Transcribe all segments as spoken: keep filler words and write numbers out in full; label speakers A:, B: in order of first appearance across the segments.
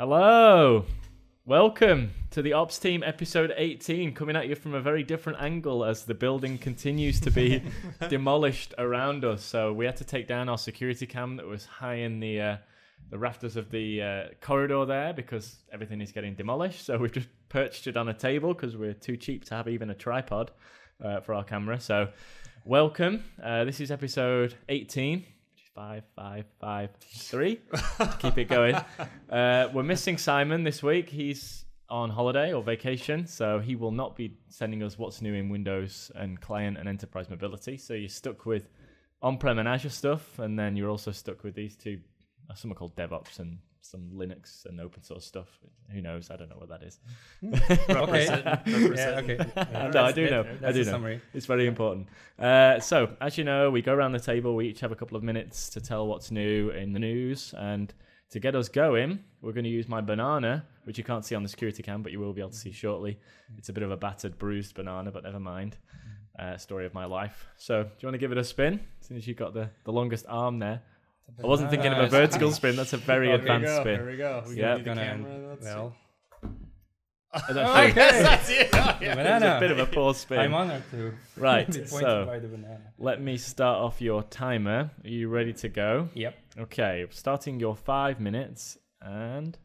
A: Hello, welcome to the Ops Team episode eighteen, coming at you from a very different angle as the building continues to be demolished around us. So we had to take down our security cam that was high in the uh, the rafters of the uh, corridor there because everything is getting demolished. So we've just perched it on a table because we're too cheap to have even a tripod uh, for our camera. So welcome. Uh, this is episode eighteen. Five, five, five, three. To keep it going. Uh, we're missing Simon this week. He's on holiday or vacation, so he will not be sending us what's new in Windows and client and enterprise mobility. So you're stuck with on-prem and Azure stuff, and then you're also stuck with these two, uh, some are called DevOps and some Linux and open source stuff. Who knows? I don't know what that is.
B: Okay. Yeah, okay.
A: Yeah, no, I do know.
B: That's
A: I do
B: the
A: know.
B: Summary.
A: It's very important. Uh, so, as you know, we go around the table. We each have a couple of minutes to tell what's new in the news. And to get us going, we're going to use my banana, which you can't see on the security cam, but you will be able to see shortly. It's a bit of a battered, bruised banana, but never mind. Uh, story of my life. So, do you want to give it a spin? As soon as you've got the, the longest arm there. I wasn't thinking of a vertical spin. That's a very
B: Okay,
A: advanced
B: go.
A: spin.
B: Here we go. We
A: Yeah.
B: yeah. Gonna camera, well.
A: That's
B: I
A: it.
B: guess that's it. Oh, yeah.
A: It's a bit of a poor spin.
B: I'm honored to
A: Right,
B: be pointed
A: so
B: by the banana.
A: let me start off your timer. Are you ready to go?
B: Yep.
A: Okay, starting your five minutes and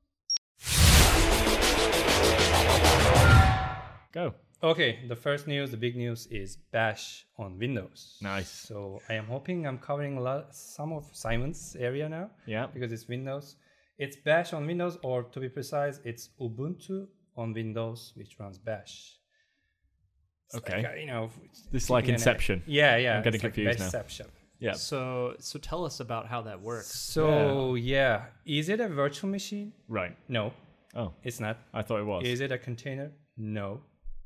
A: go.
B: Okay, the first news, the big news is Bash on Windows.
A: Nice.
B: So I am hoping I'm covering a lot, some of Simon's area now.
A: Yeah.
B: Because it's Windows. It's Bash on Windows, or to be precise, it's Ubuntu on Windows, which runs Bash. It's
A: Okay.
B: Like, uh, you know,
A: This is like
B: chicken and egg.
A: Inception.
B: Yeah, yeah.
A: I'm getting
B: it's like
A: confused now.
B: Bashception.
A: Yeah.
C: So, so tell us about how that works.
B: So yeah. Is it a virtual machine?
A: Right.
B: No,
A: Oh,
B: it's not.
A: I thought it was.
B: Is it a container? No.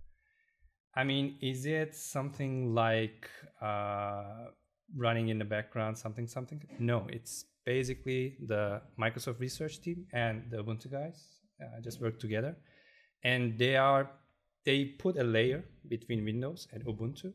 B: I mean, is it something like uh, running in the background, something, something? No, it's basically the Microsoft research team and the Ubuntu guys uh, just work together, and they are they put a layer between Windows and Ubuntu.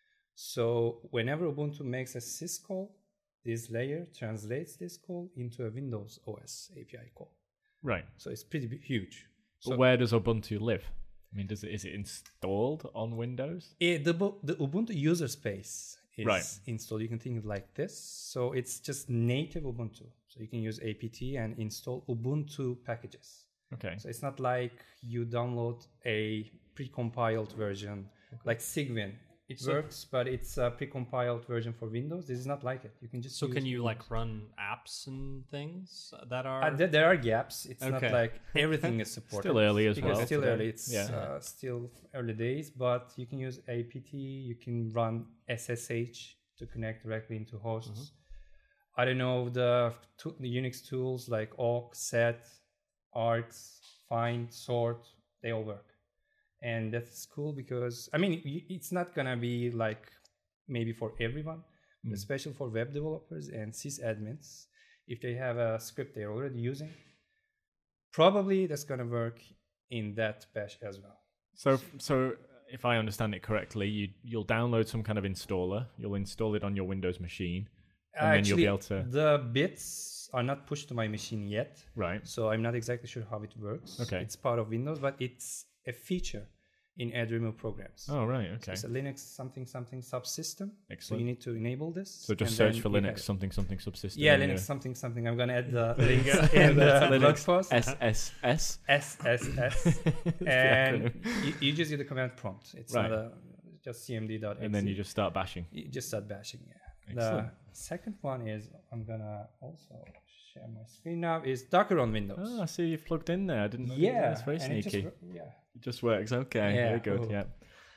B: So whenever Ubuntu makes a syscall, this layer translates this call into a Windows O S A P I call.
A: Right.
B: So it's pretty b- huge.
A: But
B: So
A: where does Ubuntu live? I mean, does it is it installed on Windows?
B: it, the bu- the Ubuntu user space is
A: Right.
B: installed. You can think of it like this. So it's just native Ubuntu. So you can use apt and install Ubuntu packages.
A: Okay.
B: So it's not like you download a precompiled version like Cygwin. It
C: So-
B: works, but it's a precompiled version for Windows. This is not like it. You can just
C: So
B: use
C: can you
B: Windows.
C: like run apps and things that are?
B: Uh, there, there are gaps. It's not
C: Okay.
B: like everything is supported.
A: Still early as
B: because
A: well.
B: It's still
A: today.
B: early. It's
A: Yeah.
B: uh, still early days, but you can use apt. You can run S S H to connect directly into hosts.
A: Mm-hmm.
B: I don't know the, to- the Unix tools like awk, set, args, find, sort. They all work, and that's cool because I mean y- it's not gonna be like maybe for everyone, but
A: Mm.
B: especially for web developers and sysadmins. If they have a script they're already using, probably that's going to work in that bash as well.
A: So, so if I understand it correctly, you you'll download some kind of installer. You'll install it on your Windows machine, and then you'll be able to.
B: The bits are not pushed to my machine yet,
A: Right.
B: so I'm not exactly sure how it works.
A: Okay.
B: It's part of Windows, but it's a feature in add remove programs.
A: Oh, right.
B: So
A: Okay.
B: it's a Linux something something subsystem. So
A: Excellent.
B: you need to enable this.
A: So just
B: and
A: search
B: then
A: for
B: you
A: Linux
B: have it.
A: something something subsystem.
B: Yeah,
A: in
B: Linux
A: your
B: something something. I'm gonna add the links in the blog post.
A: S S S.
B: S S S, and you, you just use the command prompt. It's
A: Right.
B: not a just cmd.exe.
A: And then you just start bashing.
B: you just start bashing. Yeah.
A: Excellent.
B: The second one is I'm gonna also share my screen now. Is Docker on Windows.
A: Oh, I see you've plugged in there. I didn't know.
B: yeah,
A: That's very
B: and it
A: sneaky.
B: just, yeah.
A: It just works. Okay.
B: Yeah,
A: Very good.
B: cool.
A: Yeah.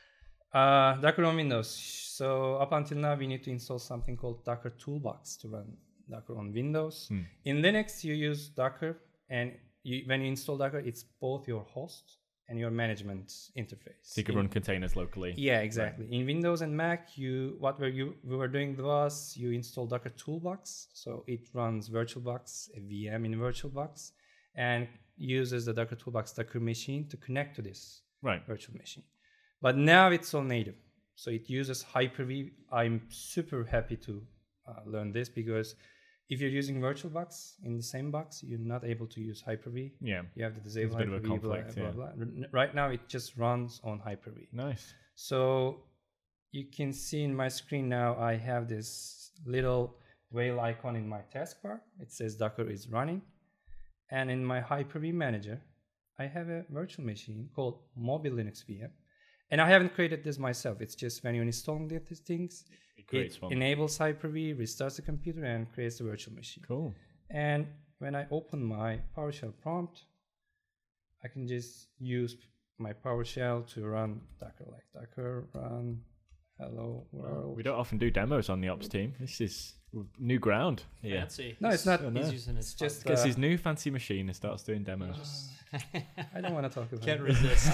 B: Uh, Docker on Windows. So up until now, we need to install something called Docker Toolbox to run Docker on Windows.
A: Hmm.
B: In Linux, you use Docker, and you, when you install Docker, it's both your host and your management interface.
A: So you can
B: In-
A: run containers locally.
B: Yeah, exactly. In Windows and Mac, you what were you we were doing was you install Docker Toolbox, so it runs VirtualBox, a V M in VirtualBox, and uses the Docker Toolbox Docker machine to connect to this
A: Right.
B: virtual machine. But now it's all native, so it uses Hyper-V. I'm super happy to uh, learn this because if you're using VirtualBox in the same box, you're not able to use Hyper-V.
A: Yeah.
B: You have to disable
A: There's a bit of a
B: Hyper-V, blah,
A: conflict,
B: blah,
A: yeah.
B: blah, blah. R- Right now, it just runs on Hyper-V.
A: Nice.
B: So you can see in my screen now, I have this little whale icon in my taskbar. It says Docker is running. And in my Hyper-V manager, I have a virtual machine called Mobile Linux V M. And I haven't created this myself. It's just when you're installing these things,
A: It creates
B: it
A: one.
B: enables Hyper-V, restarts the computer, and creates the virtual machine.
A: Cool.
B: And when I open my PowerShell prompt, I can just use my PowerShell to run Docker, like Docker run hello world.
A: We don't often do demos on the ops team. This is new ground. Yeah.
C: Fancy.
B: No, it's not.
A: Oh, no.
C: He's using his
B: It's just
A: Gets
B: uh,
A: his new fancy machine and starts doing demos.
B: I don't want to talk about
C: Can't
B: it.
C: resist.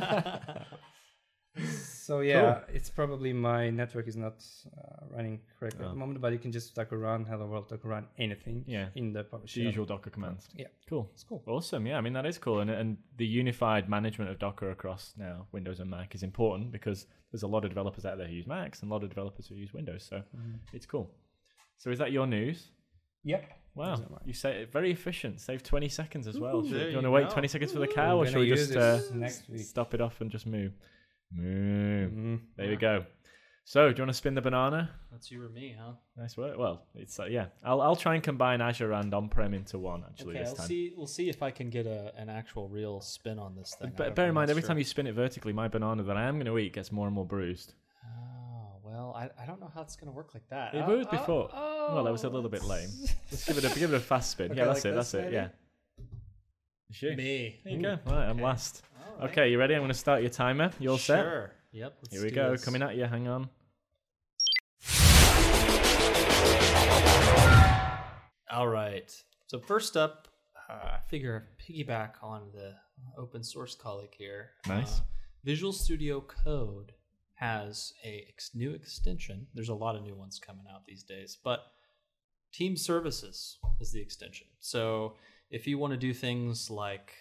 B: So yeah, it's probably my network is not uh, running correctly
A: Oh.
B: at the moment, but you can just Docker run hello world, Docker run anything
A: Yeah.
B: in the
A: The
B: PowerShell.
A: usual Docker commands.
B: Yeah,
A: Cool.
B: it's cool.
A: Awesome. Yeah, I mean, that is cool. And, and the unified management of Docker across now Windows and Mac is important because there's a lot of developers out there who use Macs and a lot of developers who use Windows. So it's cool. So is that your news?
B: Yep.
A: Wow.
B: Those are mine.
A: You say it very efficient. Save twenty seconds as well.
C: Ooh,
A: Should-
C: there
A: do you
C: you
A: want to wait
C: go.
A: twenty seconds for the cow
B: We're
A: or
B: gonna
A: should we
B: use
A: just uh,
B: this next week.
A: stop it off and just moo? Moo.
B: Mhm.
A: There we go. So, do you want to spin the banana?
C: That's you or me, huh?
A: Nice work. Well, it's uh, yeah. I'll I'll try and combine Azure and on-prem into one actually
C: Okay,
A: this
C: I'll
A: time.
C: see. We'll see if I can get a an actual real spin on this thing. I
A: But
C: don't-
A: bear in
C: I'm
A: mind,
C: not
A: every
C: sure.
A: time you spin it vertically, my banana that I am going to eat gets more and more bruised.
C: Oh well, I, I don't know how it's gonna work like that.
A: It
C: Oh,
A: worked
C: oh,
A: before.
C: Oh,
A: Well, that was a little bit lame.
C: it's-
A: Let's give it a give it a fast spin.
B: Okay,
A: yeah, that's
B: like
A: it. That's
B: this,
A: it.
B: maybe?
A: Yeah. It's you.
C: Me.
A: There you go. Right, I'm
C: Okay.
A: last.
C: All right.
A: Okay, you ready? I'm going to start your timer. You all set?
C: Sure. Yep. Let's
A: Here we
C: do
A: go.
C: this.
A: Coming at you. Hang on.
C: All right. So first up, uh, I figure piggyback on the open source colleague here.
A: Nice.
C: Uh, Visual Studio Code has a ex- new extension. There's a lot of new ones coming out these days, but Team Services is the extension. So if you want to do things like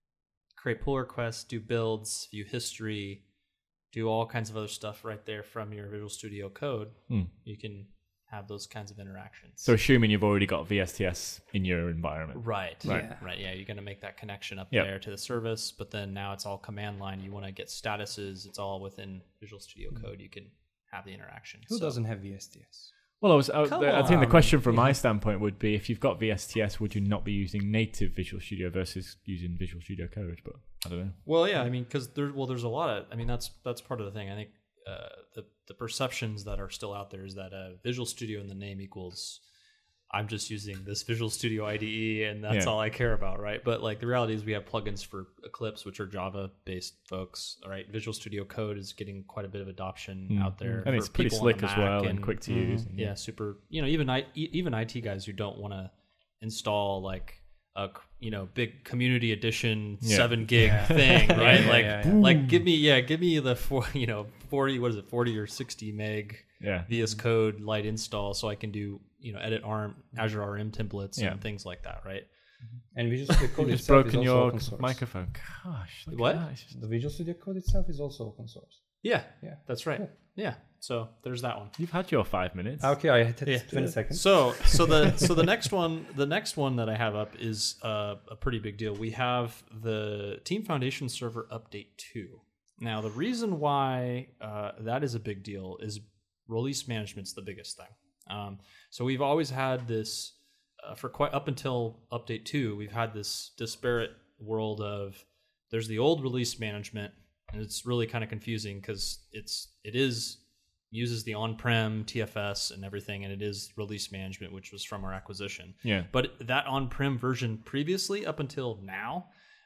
C: create pull requests, do builds, view history, do all kinds of other stuff right there from your Visual Studio Code,
A: Hmm.
C: you can have those kinds of interactions.
A: So, assuming you've already got V S T S in your environment.
C: Right.
A: Right.
B: Yeah.
C: Right. Yeah. You're going to make that connection up
A: Yep.
C: there to the service, but then now it's all command line. You want to get statuses. It's all within Visual Studio Code. You can have the interaction.
B: Who
C: So-
B: doesn't have V S T S?
A: Well, I was. I,
C: Come
A: I think the
B: on.
A: question from my standpoint would be, if you've got V S T S, would you not be using native Visual Studio versus using Visual Studio Code? But I don't know.
C: Well, yeah. I mean, because there. Well, there's a lot of. I mean, that's that's part of the thing. I think uh, the the perceptions that are still out there is that uh, Visual Studio in the name equals. I'm just using this Visual Studio I D E and that's
A: Yeah.
C: all I care about, right? But like the reality is we have plugins for Eclipse, which are Java-based folks, all right? Visual Studio Code is getting quite a bit of adoption
A: Mm.
C: out there.
A: And
C: for
A: it's pretty
C: people on the
A: slick as
C: Mac
A: well and quick to use. and
C: yeah, super. You know, even I, e- even I T guys who don't want to install like a c- you know big community edition
A: Yeah.
C: seven gig
B: Yeah.
C: thing,
B: Yeah,
C: right?
B: yeah,
C: like,
B: yeah, yeah.
C: like give me yeah, give me the four, you know forty. What is it, forty or sixty meg
A: Yeah.
C: V S Code light install, so I can do you know edit A R M, Azure R M templates
A: Yeah.
C: and things like that, right?
B: And Visual Studio Code
A: You've just
B: itself is
A: broken
B: also
A: your
B: open source.
A: microphone. Gosh. look at
C: What?
A: that. It's just-
B: The Visual Studio Code itself is also open source.
C: Yeah,
B: Yeah.
C: that's right.
B: Cool.
C: Yeah, so there's that one.
A: You've had your five minutes.
B: Okay, I had
C: Yeah.
B: twenty seconds.
C: So so the so the next one the next one that I have up is uh, a pretty big deal. We have the Team Foundation Server Update two. Now the reason why uh, that is a big deal is release management's the biggest thing. Um, so we've always had this uh, for quite up until Update two. We've had this disparate world of there's the old release management, and it's really kind of confusing because it's it is uses the on-prem T F S and everything, and it is release management, which was from our acquisition.
A: Yeah.
C: But that on-prem version previously, up until now,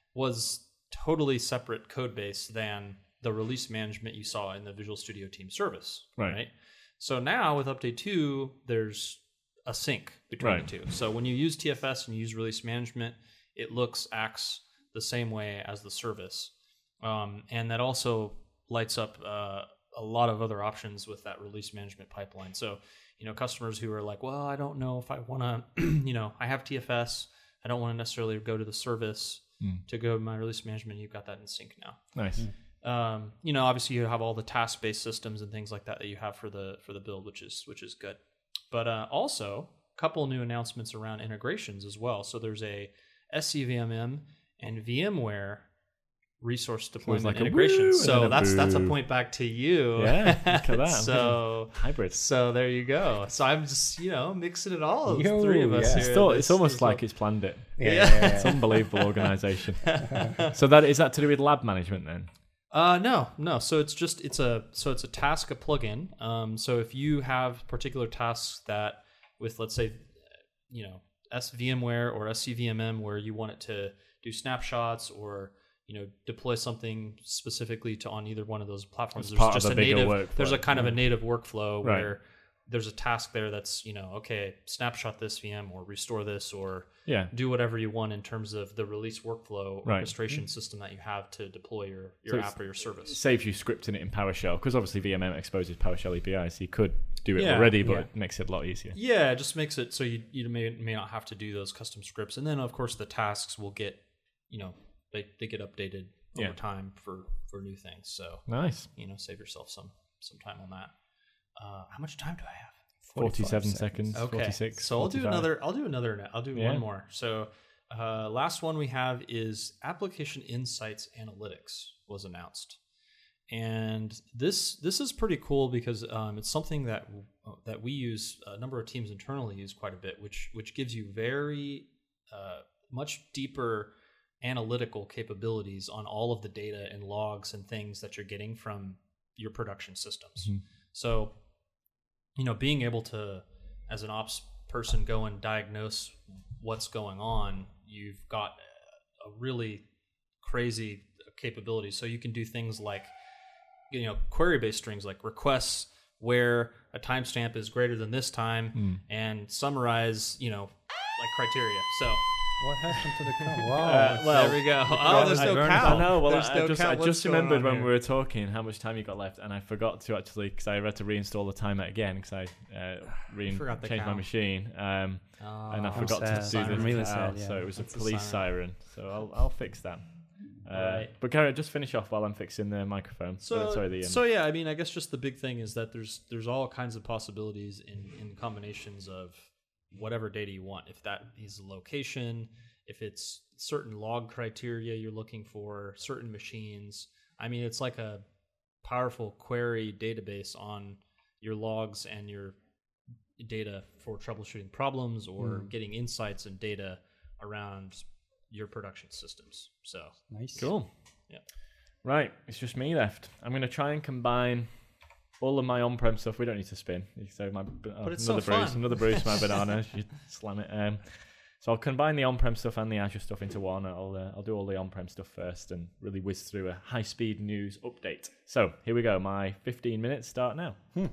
C: was totally separate code base than the release management you saw in the Visual Studio Team Service.
A: Right.
C: So now with Update two, there's a sync between
A: Right.
C: the two. So when you use T F S and you use release management, it looks, acts the same way as the service. Um, and that also lights up uh, a lot of other options with that release management pipeline. So, you know, customers who are like, well, I don't know if I want to, you know, I have T F S. I don't want to necessarily go to the service
A: Mm.
C: to go to my release management. You've got that in sync now.
A: Nice.
C: Um, you know, obviously you have all the task-based systems and things like that that you have for the for the build, which is which is good. But uh, also, couple new announcements around integrations as well. So there's a S C V M M and VMware resource deployment
A: like a
C: integration.
A: woo and
C: So
A: then a
C: that's that's a
A: boo.
C: point back to you.
A: Yeah, look at that.
C: so
A: Hybrid.
C: so there you go. So I'm just you know mixing it all. The
B: Yo,
C: three of us
B: yeah.
C: here.
A: Still,
C: This
A: it's almost
C: is
A: like
C: what-
A: it's planned it.
B: Yeah,
C: Yeah.
B: yeah, yeah,
A: It's unbelievable organization. So that is that to do with lab management then?
C: Uh, no, no. So it's just it's a so it's a task, a plugin. Um, so if you have particular tasks that with let's say, you know, S VMware or S C V M M where you want it to do snapshots or you know deploy something specifically to on either one of those platforms.
A: As
C: There's
A: part of
C: just
A: a
C: a
A: bigger
C: native.
A: workflow.
C: There's a kind of a native workflow
A: Right.
C: where there's a task there that's you know okay snapshot this V M or restore this or
A: Yeah.
C: do whatever you want in terms of the release workflow
A: Right.
C: orchestration system that you have to deploy your, your
A: So it's-
C: app or your service.
A: It saves you scripting it in PowerShell because obviously V M M exposes PowerShell A P I, so you could do it
C: Yeah,
A: already, but
B: yeah.
A: it makes it a lot easier.
C: Yeah, it just makes it so you you may may not have to do those custom scripts, and then of course the tasks will get you know they, they get updated over
A: Yeah.
C: time for for new things. So
A: Nice.
C: you know save yourself some some time on that. Uh, how much time do I have?
A: Forty-seven seconds.
C: Okay,
A: Forty-six.
C: so I'll do
A: forty-five.
C: another. I'll do another. I'll do
A: Yeah.
C: one more. So uh, last one we have is Application Insights Analytics was announced, and this this is pretty cool because um, it's something that that we use. A number of teams internally use quite a bit, which which gives you very uh, much deeper analytical capabilities on all of the data and logs and things that you're getting from your production systems.
A: Mhm.
C: So you know, being able to, as an ops person, go and diagnose what's going on, you've got a really crazy capability. So you can do things like, you know, query-based strings like requests where a timestamp is greater than this time
A: Mm.
C: and summarize, you know, like criteria. So
B: What happened to the cow? Wow.
A: Uh, well,
C: there we go.
B: I-
C: Oh, there's
B: I
C: no
B: burned
C: cow.
A: I know. Well,
C: There's
A: I,
C: no
A: I just,
C: cow.
A: I
C: What's
A: just
C: going
A: remembered
C: on
A: when
C: here?
A: we were talking how much time you got left, and I forgot to actually because I had to reinstall the timer again because I uh, re-
C: forgot the
A: changed my
C: cow.
A: machine, um,
C: Oh,
A: and I
B: I'm
A: forgot
B: sad.
A: to do
B: I'm
A: the
B: really
A: cow,
B: sad, yeah.
A: so it was
C: That's
A: a
C: a
A: police
C: siren.
A: siren. So I'll I'll fix that. Uh,
C: Right.
A: But Garrett, just finish off while I'm fixing the microphone.
C: So,
A: Uh, sorry, the um,
C: so yeah, I mean, I guess just the big thing is that there's there's all kinds of possibilities in, in combinations of whatever data you want. If that is location, if it's certain log criteria you're looking for, certain machines. I mean, it's like a powerful query database on your logs and your data for troubleshooting problems or getting insights and data around your production systems. So
B: Nice.
A: cool.
C: Yeah.
A: Right, it's just me left. I'm going to try and combine all of my on-prem stuff. We don't need to spin. So my oh,
C: But it's so
A: another bruise,
C: fun.
A: another bruise for my banana. You slam it. Um, so I'll combine the on-prem stuff and the Azure stuff into one. I'll uh, I'll do all the on-prem stuff first and really whiz through a high-speed news update. So here we go. My fifteen minutes start now.
B: Hmm.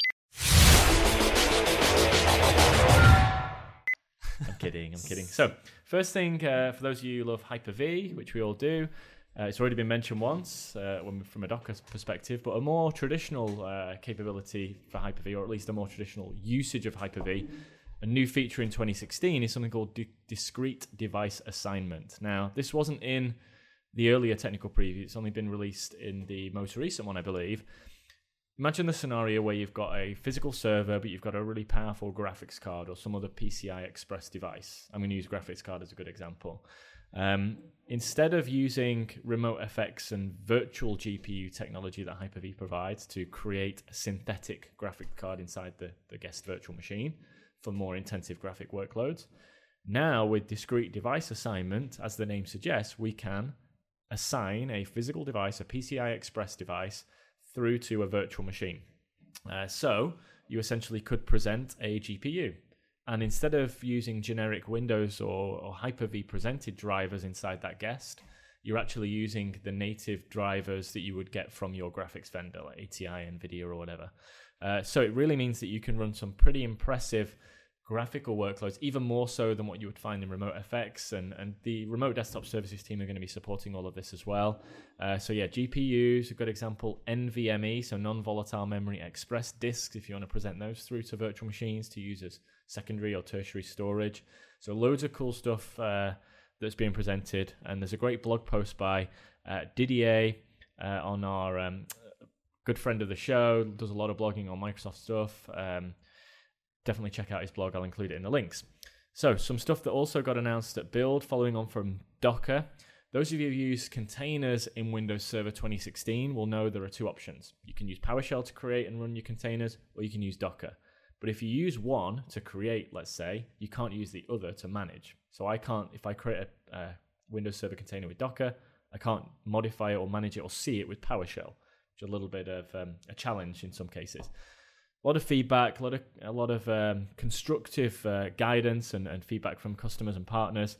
A: I'm kidding. I'm kidding. So first thing, uh, for those of you who love Hyper-V, which we all do. Uh, it's already been mentioned once uh, when, from a Docker perspective, but a more traditional uh, capability for Hyper-V, or at least a more traditional usage of Hyper-V, a new feature in twenty sixteen is something called di- discrete device assignment. Now, this wasn't in the earlier technical preview. It's only been released in the most recent one, I believe. Imagine the scenario where you've got a physical server, but you've got a really powerful graphics card or some other P C I Express device. I'm going to use graphics card as a good example. Um, instead of using remote F X and virtual G P U technology that Hyper-V provides to create a synthetic graphic card inside the, the guest virtual machine for more intensive graphic workloads, now with discrete device assignment, as the name suggests, we can assign a physical device, a P C I Express device, through to a virtual machine. Uh, so you essentially could present a G P U. And instead of using generic Windows or, or Hyper-V presented drivers inside that guest, you're actually using the native drivers that you would get from your graphics vendor, like A T I, NVIDIA, or whatever. Uh, so it really means that you can run some pretty impressive graphical workloads, even more so than what you would find in Remote F X. And, and the Remote Desktop Services team are going to be supporting all of this as well. Uh, so yeah, G P Us, a good example, NVMe, so non-volatile memory express disks, if you want to present those through to virtual machines to use as secondary or tertiary storage. So loads of cool stuff uh, that's being presented. And there's a great blog post by uh, Didier uh, on our um, good friend of the show, does a lot of blogging on Microsoft stuff. Um, definitely check out his blog. I'll include it in the links. So some stuff that also got announced at Build, following on from Docker. Those of you who use containers in Windows Server twenty sixteen will know there are two options. You can use PowerShell to create and run your containers, or you can use Docker. But if you use one to create, let's say, you can't use the other to manage. So I can't, if I create a, a Windows Server container with Docker, I can't modify it or manage it or see it with PowerShell, which is a little bit of um, a challenge in some cases. A lot of feedback, a lot of a lot of um, constructive uh, guidance and, and feedback from customers and partners.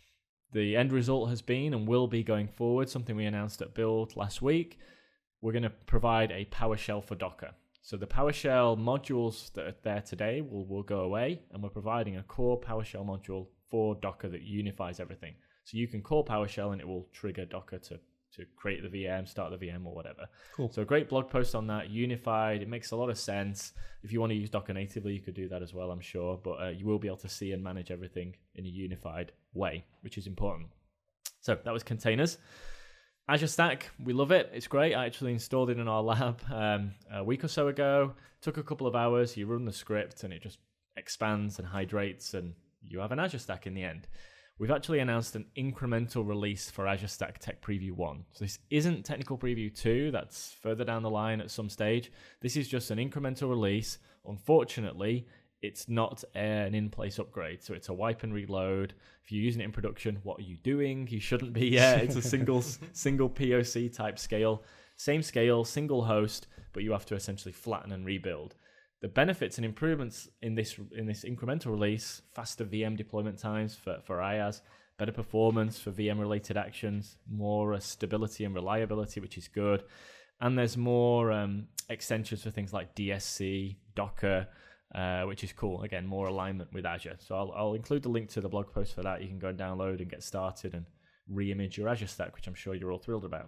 A: The end result has been and will be going forward, something we announced at Build last week. We're going to provide a PowerShell for Docker. So the PowerShell modules that are there today will, will go away, and we're providing a core PowerShell module for Docker that unifies everything. So you can call PowerShell and it will trigger Docker to, to create the V M, start the V M or whatever.
B: Cool.
A: So a great blog post on that, unified. It makes a lot of sense. If you want to use Docker natively, you could do that as well, I'm sure. But uh, you will be able to see and manage everything in a unified way, which is important. So that was containers. Azure Stack, we love it. It's great. I actually installed it in our lab um, a week or so ago. Took a couple of hours. You run the script and it just expands and hydrates and you have an Azure Stack in the end. We've actually announced an incremental release for Azure Stack Tech Preview one. So this isn't Technical Preview two. That's further down the line at some stage. This is just an incremental release. Unfortunately, it's not an in-place upgrade. So it's a wipe and reload. If you're using it in production, what are you doing? You shouldn't be yet. It's a single single P O C type scale. Same scale, single host, but you have to essentially flatten and rebuild. The benefits and improvements in this in this incremental release, faster V M deployment times for, for IaaS, better performance for V M-related actions, more uh, stability and reliability, which is good. And there's more um, extensions for things like D S C, Docker, uh, which is cool. Again, more alignment with Azure. So I'll, I'll include the link to the blog post for that. You can go and download and get started and re-image your Azure Stack, which I'm sure you're all thrilled about.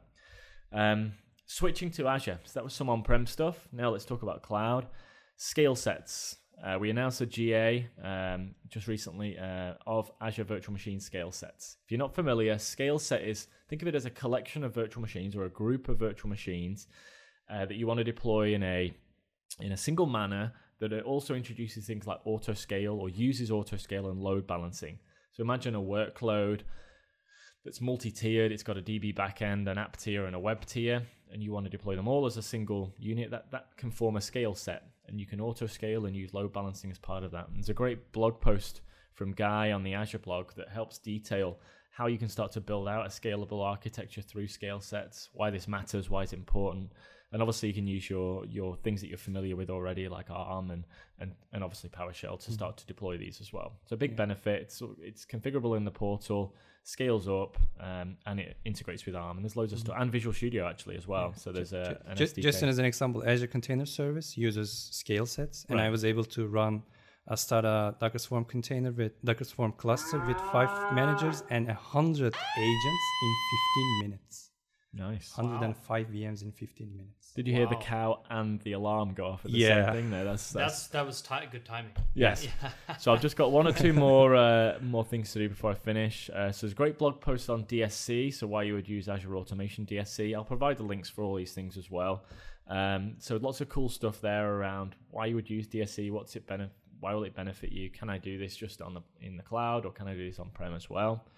A: Um, switching to Azure. So that was some on-prem stuff. Now let's talk about cloud. Scale sets. Uh, we announced a G A um, just recently uh, of Azure Virtual Machine scale sets. If you're not familiar, scale set is, think of it as a collection of virtual machines or a group of virtual machines uh, that you want to deploy in a in a single manner that it also introduces things like auto scale or uses auto scale and load balancing. So imagine a workload that's multi-tiered. It's got a D B backend, an app tier, and a web tier, and you want to deploy them all as a single unit. That that can form a scale set. And you can auto scale and use load balancing as part of that. And there's a great blog post from Guy on the Azure blog that helps detail how you can start to build out a scalable architecture through scale sets, why this matters, why it's important. And obviously you can use your your things that you're familiar with already, like ARM and and, and obviously PowerShell to start to deploy these as well. So a big benefit. It's, it's configurable in the portal, scales up, um, and it integrates with ARM. And there's loads of stuff. And Visual Studio actually as well. So there's a an
B: just,
A: S D K.
B: just as an example, Azure Container Service uses scale sets, and
A: Right.
B: I was able to run a start a Docker Swarm container with Docker Swarm cluster with five managers and a hundred agents in fifteen minutes.
A: Nice.
B: one hundred five V Ms in fifteen minutes.
A: Did you hear the
C: Wow.
A: cow and the alarm go off at the
B: Yeah.
A: same thing there? That's, that's,
C: That's that was ti good timing.
A: yes.
C: Yeah.
A: So I've just got one or two more uh, more things to do before I finish. Uh, so there's a great blog post on D S C, so why you would use Azure Automation D S C. I'll provide the links for all these things as well. Um, so lots of cool stuff there around why you would use D S C, what's it benefit, why will it benefit you? Can I do this just on the in the cloud, or can I do this on prem as well?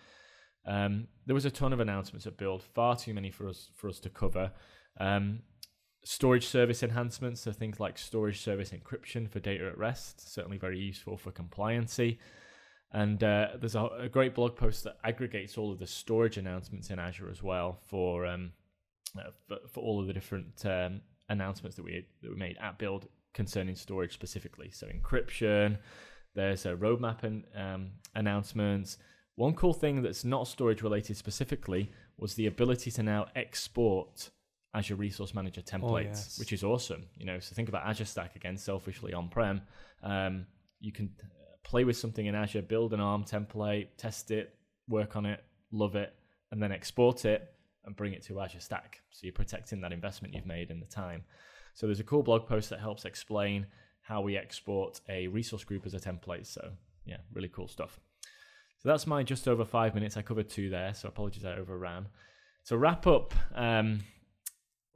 A: Um, there was a ton of announcements at Build, far too many for us for us to cover. Um, storage service enhancements, so things like storage service encryption for data at rest, certainly very useful for compliancy. And uh, there's a, a great blog post that aggregates all of the storage announcements in Azure as well for um, uh, for, for all of the different um, announcements that we that we made at Build concerning storage specifically. So encryption, there's a roadmap and um, announcements. One cool thing that's not storage related specifically was the ability to now export Azure Resource Manager templates,
B: Oh, yes.
A: which is awesome. You know, so think about Azure Stack again, selfishly on-prem. Um, you can play with something in Azure, build an ARM template, test it, work on it, love it, and then export it and bring it to Azure Stack. So you're protecting that investment you've made in the time. So there's a cool blog post that helps explain how we export a resource group as a template. So yeah, really cool stuff. So that's my just over five minutes. I covered two there, so apologies I overran. To wrap up, um,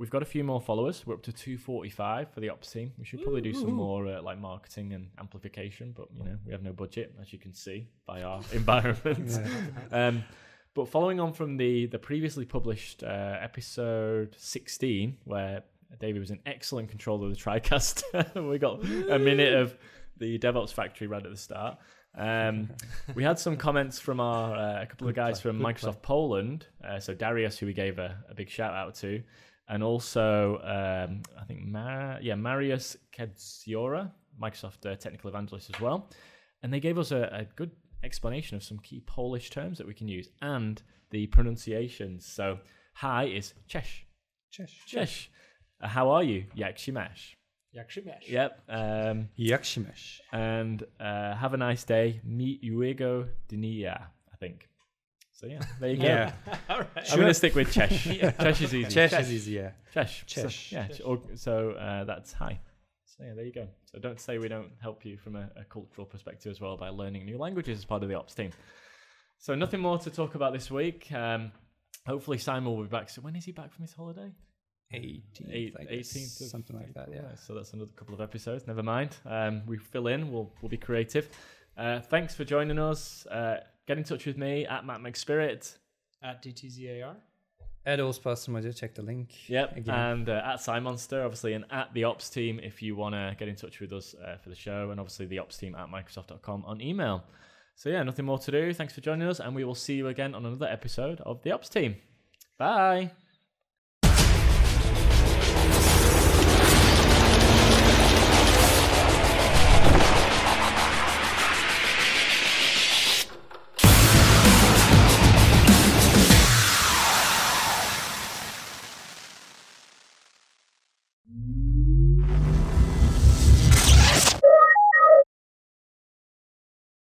A: we've got a few more followers. We're up to two forty-five for the ops team. We should probably do some more uh, like marketing and amplification, but you know, we have no budget, as you can see by our environment.
B: Yeah.
A: um, but following on from the the previously published uh, episode sixteen, where David was in excellent control of the TriCast, we got a minute of the DevOps Factory right at the start. Um, we had some comments from our uh, a couple
B: Good
A: of guys
B: play,
A: from
B: good
A: Microsoft Poland. Uh, so Darius, who we gave a, a big shout out to, and also um, I think Mar- yeah Marius Kedziora, Microsoft uh, technical evangelist as well, and they gave us a, a good explanation of some key Polish terms that we can use and the pronunciations. So hi is Cześć,
B: Cześć.
A: Cześć. Uh, how are you? Jak się masz?
C: Yakshimesh.
A: Yep. Um,
B: Jak się masz?
A: and uh, have a nice day. Miłego dnia, I think. So yeah, there you go.
B: Yeah.
C: All right.
A: I'm going to stick with Cześć. Cześć is easy.
B: Cześć is easy, yeah.
A: Cześć.
B: Cześć.
A: So, yeah. Or, so uh, that's hi. So yeah, there you go. So don't say we don't help you from a, a cultural perspective as well by learning new languages as part of the ops team. So nothing more to talk about this week. Um, hopefully Simon will be back. So when is he back from his holiday?
B: eighteenth,
A: Eight-
B: I guess,
A: eighteenth of
B: something like that, yeah.
A: So that's another couple of episodes. Never mind. Um, we fill in. We'll we'll be creative. Uh, thanks for joining us. Uh, get in touch with me at Matt McSpirit.
C: At D T Z A R.
B: At Ospastermoja, check the link.
A: Yep.
B: Again.
A: And uh, at Simonster, obviously, and at the Ops team if you want to get in touch with us uh, for the show, and obviously the Ops team at Microsoft dot com on email. So yeah, nothing more to do. Thanks for joining us, and we will see you again on another episode of the Ops team. Bye.